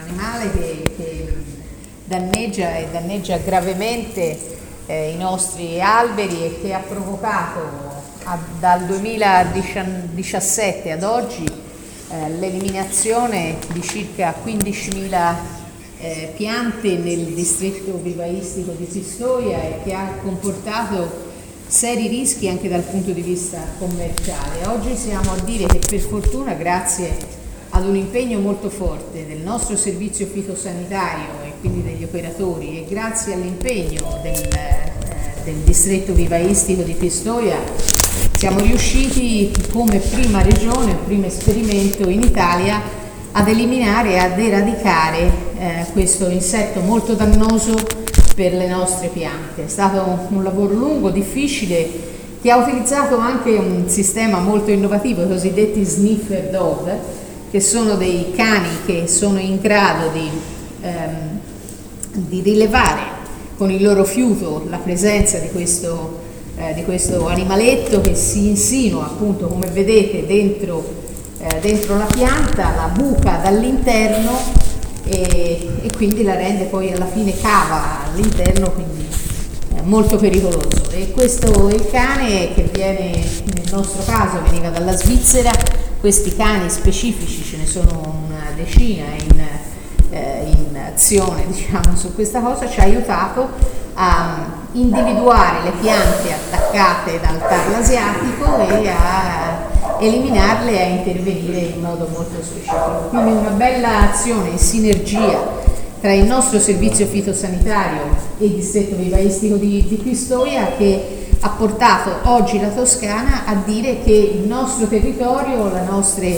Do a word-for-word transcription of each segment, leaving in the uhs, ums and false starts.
animale che, che danneggia e danneggia gravemente eh, i nostri alberi e che ha provocato a, dal duemiladiciassette ad oggi eh, l'eliminazione di circa quindicimila eh, piante nel distretto vivaistico di Pistoia e che ha comportato seri rischi anche dal punto di vista commerciale. Oggi siamo a dire che per fortuna, grazie ad un impegno molto forte del nostro servizio fitosanitario e quindi degli operatori e grazie all'impegno del, eh, del distretto vivaistico di Pistoia, siamo riusciti come prima regione, primo esperimento in Italia, ad eliminare e ad eradicare eh, questo insetto molto dannoso per le nostre piante. È stato un lavoro lungo, difficile, che ha utilizzato anche un sistema molto innovativo, i cosiddetti sniffer dog, che sono dei cani che sono in grado di, ehm, di rilevare con il loro fiuto la presenza di questo, eh, di questo animaletto che si insinua, appunto, come vedete, dentro, eh, dentro la pianta, la buca dall'interno e, e quindi la rende poi alla fine cava all'interno, quindi è molto pericoloso. E questo è il cane che viene, nel nostro caso veniva dalla Svizzera. Questi cani specifici, ce ne sono una decina in, eh, in azione, diciamo, su questa cosa, ci ha aiutato a individuare le piante attaccate dal tarlo asiatico e a eliminarle e a intervenire in modo molto specifico. Quindi una bella azione in sinergia tra il nostro servizio fitosanitario e il distretto vivaistico di, di Pistoia, che ha portato oggi la Toscana a dire che il nostro territorio, le nostre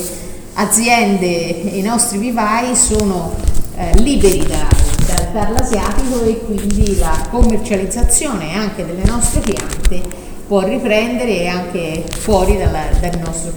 aziende e i nostri vivai sono eh, liberi da, dal tarlo asiatico e quindi la commercializzazione anche delle nostre piante può riprendere anche fuori dalla, dal nostro territorio.